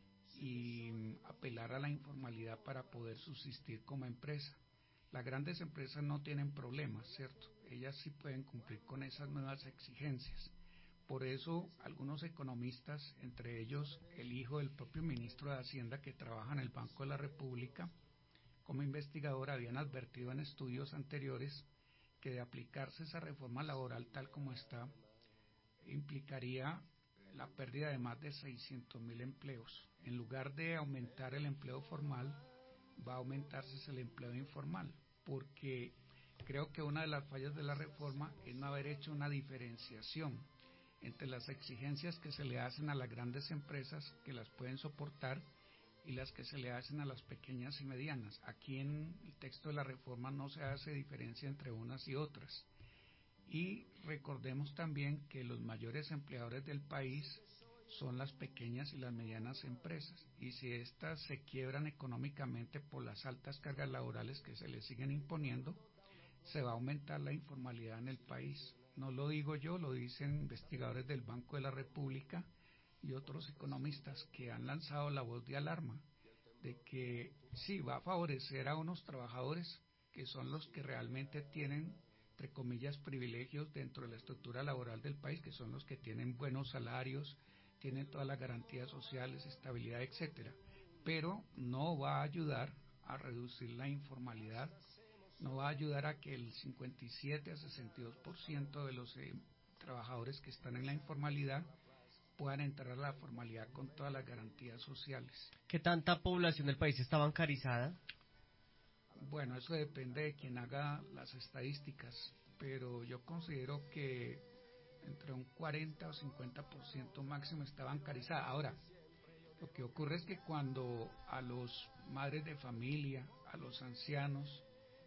D: y apelar a la informalidad para poder subsistir como empresa. Las grandes empresas no tienen problemas, ¿cierto? Ellas sí pueden cumplir con esas nuevas exigencias. Por eso algunos economistas, entre ellos el hijo del propio ministro de Hacienda que trabaja en el Banco de la República, como investigador habían advertido en estudios anteriores que de aplicarse esa reforma laboral tal como está, implicaría la pérdida de más de 600.000 empleos. En lugar de aumentar el empleo formal, va a aumentarse el empleo informal, porque creo que una de las fallas de la reforma es no haber hecho una diferenciación entre las exigencias que se le hacen a las grandes empresas que las pueden soportar y las que se le hacen a las pequeñas y medianas. Aquí en el texto de la reforma no se hace diferencia entre unas y otras. Y recordemos también que los mayores empleadores del país son las pequeñas y las medianas empresas, y si éstas se quiebran económicamente por las altas cargas laborales que se les siguen imponiendo, se va a aumentar la informalidad en el país. No lo digo yo, lo dicen investigadores del Banco de la República y otros economistas que han lanzado la voz de alarma de que sí va a favorecer a unos trabajadores que son los que realmente tienen, entre comillas, privilegios dentro de la estructura laboral del país, que son los que tienen buenos salarios, tienen todas las garantías sociales, estabilidad, etcétera, pero no va a ayudar a reducir la informalidad, no va a ayudar a que el 57 a 62% de los trabajadores que están en la informalidad puedan entrar a la formalidad con todas las garantías sociales.
F: ¿Qué tanta población del país está bancarizada?
D: Bueno, eso depende de quien haga las estadísticas, pero yo considero que entre un 40 o 50% máximo está bancarizada. Ahora, lo que ocurre es que cuando a los madres de familia, a los ancianos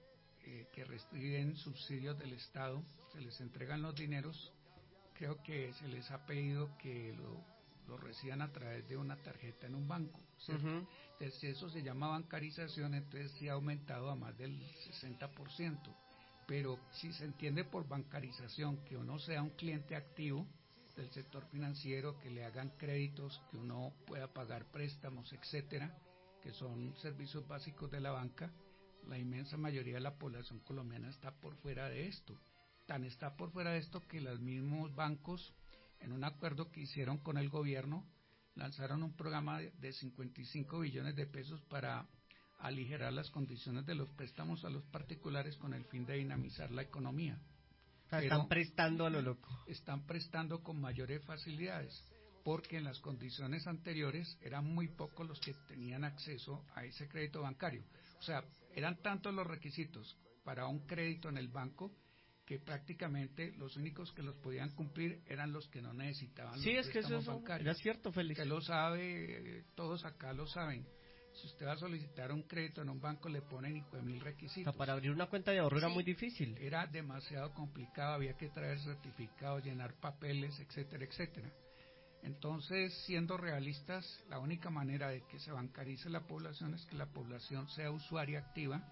D: que reciben subsidios del Estado, se les entregan los dineros, creo que se les ha pedido que lo reciban a través de una tarjeta en un banco, ¿cierto? Entonces, si eso se llama bancarización, entonces sí ha aumentado a más del 60%. Pero si se entiende por bancarización que uno sea un cliente activo del sector financiero, que le hagan créditos, que uno pueda pagar préstamos, etcétera, que son servicios básicos de la banca, la inmensa mayoría de la población colombiana está por fuera de esto. Tan está por fuera de esto que los mismos bancos, en un acuerdo que hicieron con el gobierno, lanzaron un programa de 55 billones de pesos para aligerar las condiciones de los préstamos a los particulares con el fin de dinamizar la economía.
F: Están prestando a lo loco.
D: Están prestando con mayores facilidades, porque en las condiciones anteriores eran muy pocos los que tenían acceso a ese crédito bancario. O sea, eran tantos los requisitos para un crédito en el banco que prácticamente los únicos que los podían cumplir eran los que no necesitaban los préstamos bancarios.
F: Era cierto, Félix.
D: Usted lo sabe, todos acá lo saben. Si usted va a solicitar un crédito en un banco, le ponen hijo de mil requisitos.
F: O sea, para abrir una cuenta de ahorro era muy difícil.
D: Era demasiado complicado, había que traer certificados, llenar papeles, etcétera, etcétera. Entonces, siendo realistas, la única manera de que se bancarice la población es que la población sea usuaria activa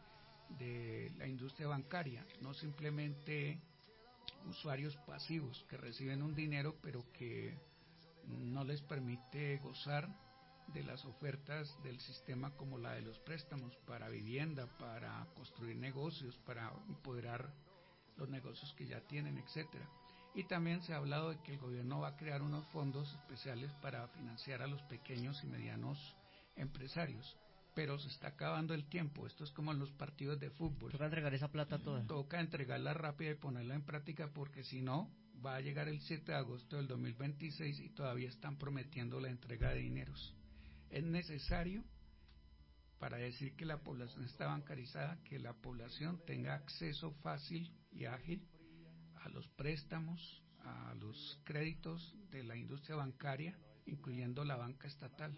D: de la industria bancaria, no simplemente usuarios pasivos que reciben un dinero pero que no les permite gozar de las ofertas del sistema como la de los préstamos para vivienda, para construir negocios, para empoderar los negocios que ya tienen, etcétera. Y también se ha hablado de que el gobierno va a crear unos fondos especiales para financiar a los pequeños y medianos empresarios, pero se está acabando el tiempo. Esto es como en los partidos de fútbol.
F: Toca entregar esa plata toda.
D: Toca entregarla rápida y ponerla en práctica, porque si no, va a llegar el 7 de agosto del 2026 y todavía están prometiendo la entrega de dineros. Es necesario, para decir que la población está bancarizada, que la población tenga acceso fácil y ágil a los préstamos, a los créditos de la industria bancaria, incluyendo la banca estatal.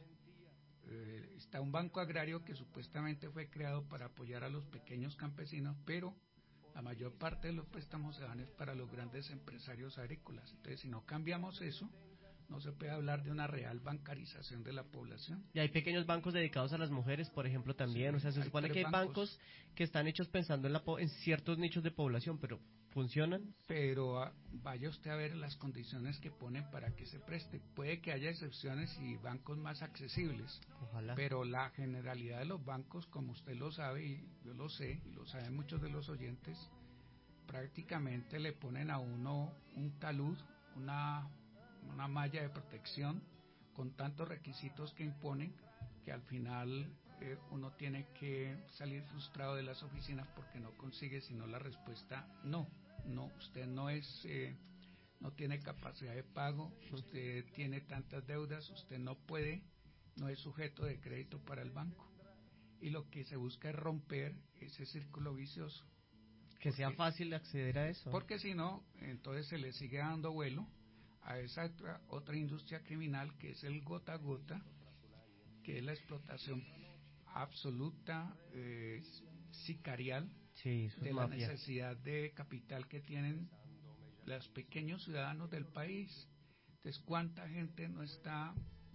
D: Está un banco agrario que supuestamente fue creado para apoyar a los pequeños campesinos, pero la mayor parte de los préstamos se dan es para los grandes empresarios agrícolas. Entonces, si no cambiamos eso, no se puede hablar de una real bancarización de la población.
F: Y hay pequeños bancos dedicados a las mujeres, por ejemplo, también. Sí, o sea, se supone que hay bancos que están hechos pensando en ciertos nichos de población, pero ¿funcionan?
D: Pero vaya usted a ver las condiciones que ponen para que se preste. Puede que haya excepciones y bancos más accesibles.
F: Ojalá.
D: Pero la generalidad de los bancos, como usted lo sabe y yo lo sé, y lo saben muchos de los oyentes, prácticamente le ponen a uno un talud, una malla de protección con tantos requisitos que imponen que al final uno tiene que salir frustrado de las oficinas porque no consigue sino la respuesta no, usted no tiene capacidad de pago, usted tiene tantas deudas, usted no es sujeto de crédito para el banco. Y lo que se busca es romper ese círculo vicioso.
F: Que sea fácil acceder a eso.
D: Porque si no, entonces se le sigue dando vuelo a esa otra industria criminal que es el gota a gota, que es la explotación absoluta, sicarial, de la necesidad de capital que tienen los pequeños ciudadanos del país. Entonces, ¿cuánta gente no está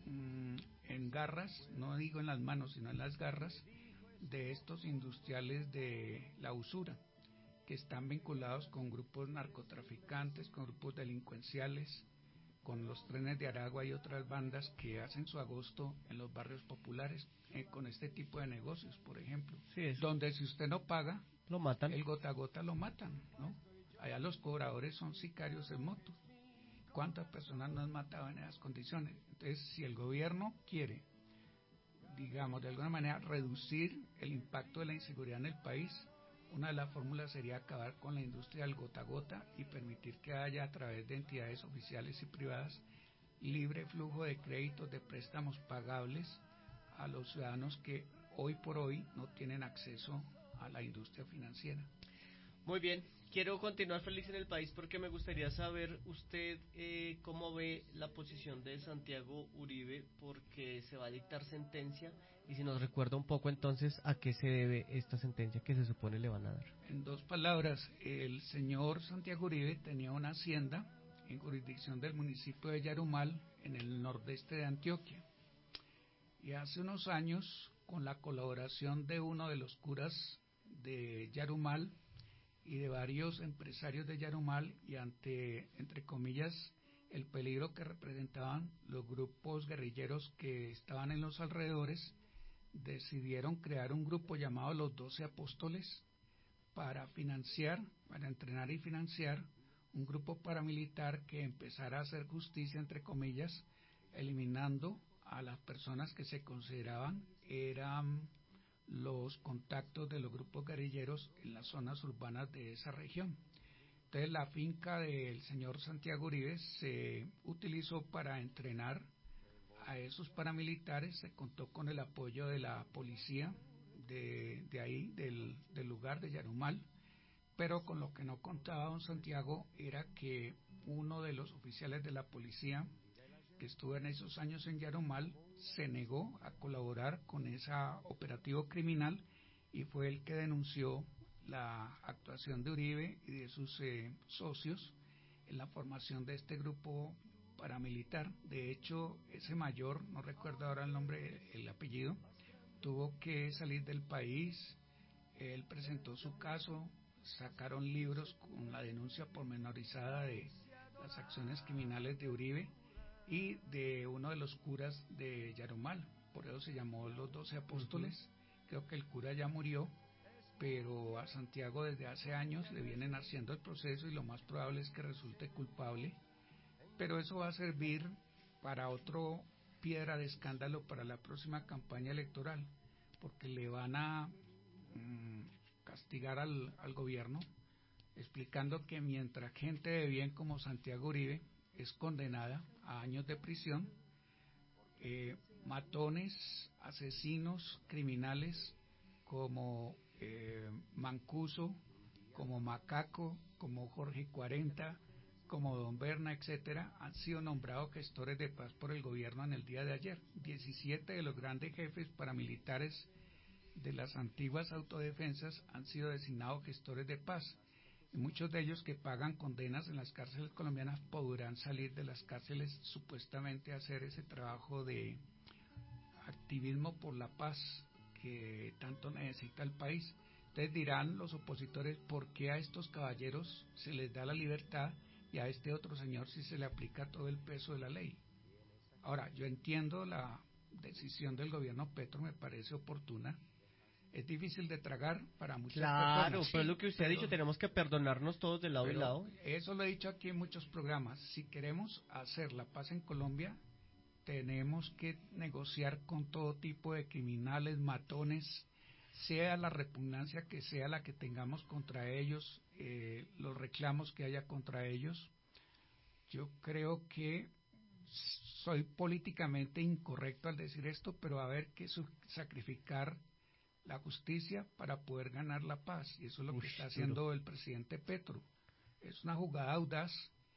D: en garras, no digo en las manos, sino en las garras de estos industriales de la usura, que están vinculados con grupos narcotraficantes, con grupos delincuenciales, con los trenes de Aragua y otras bandas que hacen su agosto en los barrios populares con este tipo de negocios, por ejemplo, donde si usted no paga,
F: lo matan.
D: El gota a gota lo matan, ¿no? Allá los cobradores son sicarios en moto. ¿Cuántas personas no han matado en esas condiciones? Entonces, si el gobierno quiere, digamos, de alguna manera reducir el impacto de la inseguridad en el país, una de las fórmulas sería acabar con la industria del gota a gota y permitir que haya, a través de entidades oficiales y privadas, libre flujo de créditos, de préstamos pagables a los ciudadanos que hoy por hoy no tienen acceso a la industria financiera.
F: Muy bien, quiero continuar feliz en el país porque me gustaría saber usted cómo ve la posición de Santiago Uribe, porque se va a dictar sentencia, y si nos recuerda un poco entonces a qué se debe esta sentencia que se supone le van a dar.
D: En dos palabras, el señor Santiago Uribe tenía una hacienda en jurisdicción del municipio de Yarumal, en el nordeste de Antioquia. Y hace unos años, con la colaboración de uno de los curas de Yarumal y de varios empresarios de Yarumal, y ante, entre comillas, el peligro que representaban los grupos guerrilleros que estaban en los alrededores, decidieron crear un grupo llamado los 12 Apóstoles para financiar, para entrenar y financiar un grupo paramilitar que empezara a hacer justicia, entre comillas, eliminando a las personas que se consideraban eran los contactos de los grupos guerrilleros en las zonas urbanas de esa región. Entonces la finca del señor Santiago Uribe se utilizó para entrenar a esos paramilitares, se contó con el apoyo de la policía de ahí, del lugar de Yarumal, pero con lo que no contaba don Santiago era que uno de los oficiales de la policía que estuvo en esos años en Yarumal se negó a colaborar con ese operativo criminal y fue el que denunció la actuación de Uribe y de sus socios en la formación de este grupo paramilitar. De hecho, ese mayor, no recuerdo ahora el nombre, el apellido, tuvo que salir del país. Él presentó su caso, sacaron libros con la denuncia pormenorizada de las acciones criminales de Uribe y de uno de los curas de Yarumal, por eso se llamó los 12 Apóstoles. Creo que el cura ya murió, pero a Santiago desde hace años le vienen haciendo el proceso y lo más probable es que resulte culpable, pero eso va a servir para otro piedra de escándalo para la próxima campaña electoral, porque le van a castigar al gobierno, explicando que mientras gente de bien como Santiago Uribe es condenada a años de prisión, matones, asesinos, criminales como Mancuso, como Macaco, como Jorge 40, como Don Berna, etcétera, han sido nombrados gestores de paz por el gobierno en el día de ayer. 17 de los grandes jefes paramilitares de las antiguas autodefensas han sido designados gestores de paz, y muchos de ellos que pagan condenas en las cárceles colombianas podrán salir de las cárceles supuestamente a hacer ese trabajo de activismo por la paz que tanto necesita el país. Entonces dirán los opositores, ¿por qué a estos caballeros se les da la libertad y a este otro señor sí se le aplica todo el peso de la ley? Ahora, yo entiendo la decisión del gobierno Petro, me parece oportuna. Es difícil de tragar para muchas personas.
F: Claro, pero lo que usted ha dicho, tenemos que perdonarnos todos de lado y lado.
D: Eso lo he dicho aquí en muchos programas. Si queremos hacer la paz en Colombia, tenemos que negociar con todo tipo de criminales, matones, sea la repugnancia que sea la que tengamos contra ellos, los reclamos que haya contra ellos. Yo creo que soy políticamente incorrecto al decir esto, pero va a haber que sacrificar la justicia para poder ganar la paz, y eso es lo que está haciendo el presidente Petro. Es una jugada audaz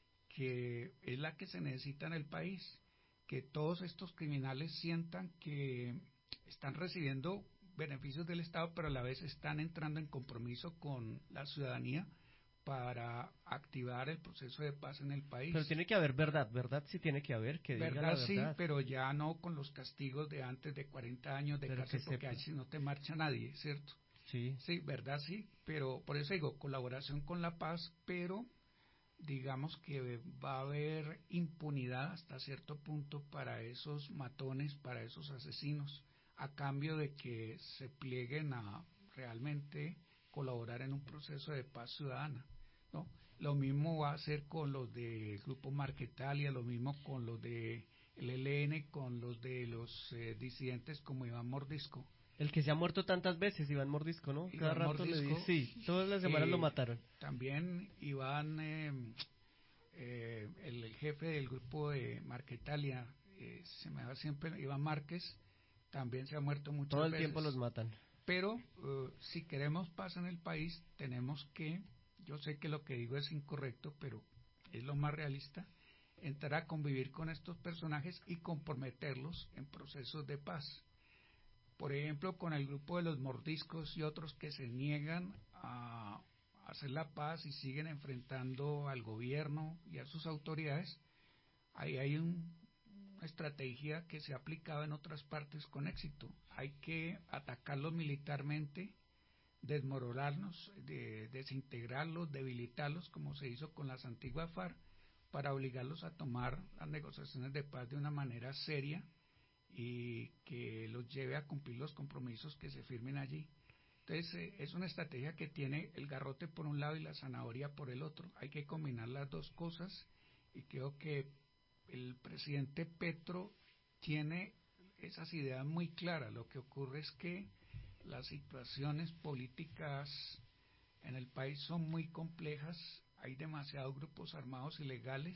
D: que es la que se necesita en el país, que todos estos criminales sientan que están recibiendo beneficios del Estado, pero a la vez están entrando en compromiso con la ciudadanía para activar el proceso de paz en el país.
F: Pero tiene que haber verdad sí tiene que haber, que diga la verdad.
D: Sí, pero ya no con los castigos de antes de 40 años de cárcel, porque ahí si no te marcha nadie, ¿cierto?
F: Sí.
D: Sí, verdad sí, pero por eso digo, colaboración con la paz, pero digamos que va a haber impunidad hasta cierto punto para esos matones, para esos asesinos, a cambio de que se plieguen a realmente colaborar en un proceso de paz ciudadana, ¿no? Lo mismo va a hacer con los del grupo Marquetalia, lo mismo con los de el ELN, con los de los disidentes como Iván Mordisco.
F: El que se ha muerto tantas veces, Iván Mordisco, ¿no? Cada rato
D: Mordisco,
F: le dice, sí, todas las semanas lo mataron.
D: También Iván, el jefe del grupo de Marquetalia, se me va siempre, Iván Márquez, también se ha muerto muchas veces.
F: Todo el tiempo los matan.
D: Pero si queremos paz en el país, tenemos que, yo sé que lo que digo es incorrecto, pero es lo más realista, entrar a convivir con estos personajes y comprometerlos en procesos de paz. Por ejemplo, con el grupo de los mordiscos y otros que se niegan a hacer la paz y siguen enfrentando al gobierno y a sus autoridades, ahí hay una estrategia que se ha aplicado en otras partes con éxito. Hay que atacarlos militarmente, desmoronarlos, desintegrarlos, debilitarlos, como se hizo con las antiguas FARC, para obligarlos a tomar las negociaciones de paz de una manera seria y que los lleve a cumplir los compromisos que se firmen allí. Entonces es una estrategia que tiene el garrote por un lado y la zanahoria por el otro. Hay que combinar las dos cosas y creo que el presidente Petro tiene esas ideas muy claras. Lo que ocurre es que las situaciones políticas en el país son muy complejas, hay demasiados grupos armados ilegales,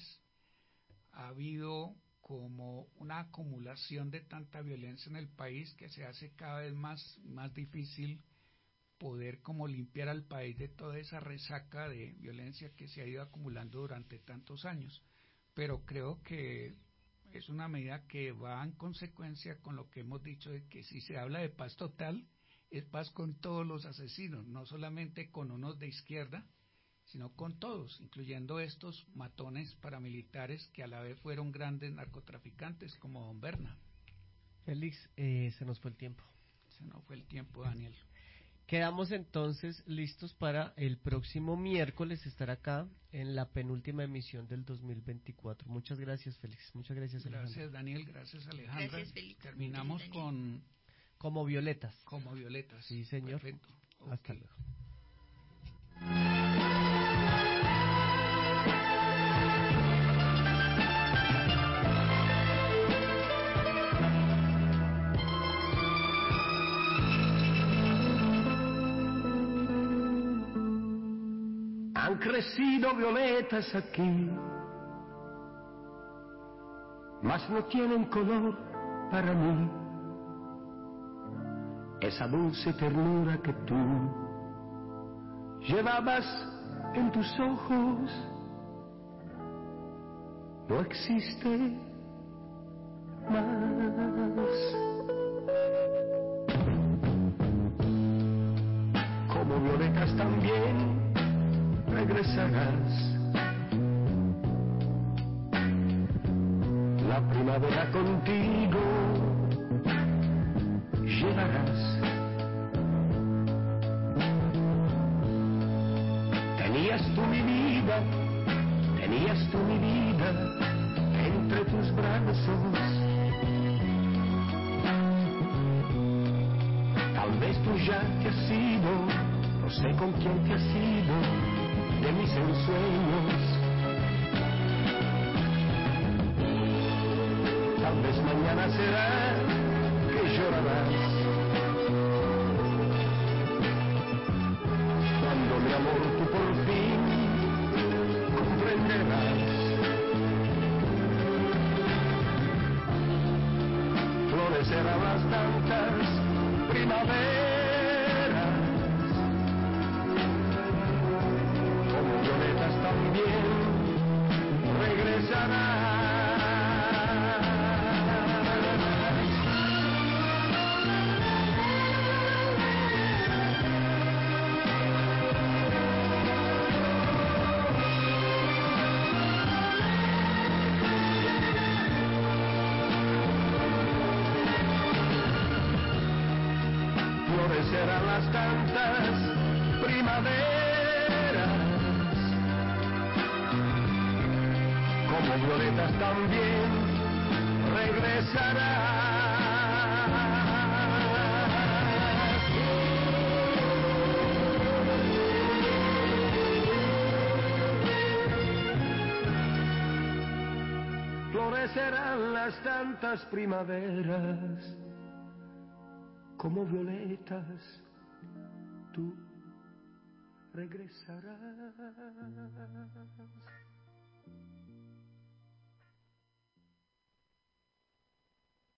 D: ha habido como una acumulación de tanta violencia en el país que se hace cada vez más difícil poder como limpiar al país de toda esa resaca de violencia que se ha ido acumulando durante tantos años. Pero creo que es una medida que va en consecuencia con lo que hemos dicho de que si se habla de paz total, es paz con todos los asesinos, no solamente con unos de izquierda, sino con todos, incluyendo estos matones paramilitares que a la vez fueron grandes narcotraficantes como Don Berna.
F: Félix, se nos fue el tiempo.
D: Se nos fue el tiempo, Daniel.
F: Quedamos entonces listos para el próximo miércoles estar acá en la penúltima emisión del 2024. Muchas gracias, Félix. Muchas gracias, Alejandra.
D: Gracias, Daniel. Gracias, Alejandra.
G: Gracias, Félix.
D: Terminamos
G: Gracias,
D: con...
F: Como violetas.
D: Como violetas.
F: Sí, señor.
D: Perfecto.
F: Hasta
D: Okay.
F: luego.
E: Han crecido violetas aquí, mas no tienen color para mí. Esa dulce ternura que tú llevabas en tus ojos no existe más. Como violetas también regresarás. La primavera contigo llevarás. Tenías tú mi vida entre tus brazos. Tal vez tú ya te has ido, no sé con quién te has ido de mis ensueños. Tal vez mañana será que llorarás. Cuando mi amor tú por fin comprenderás. Florecerán las tantas primaveras, como violetas también regresarán. Florecerán las tantas primaveras, como violetas también regresarán. Florecerán las tantas primaveras, como violetas tú regresarás.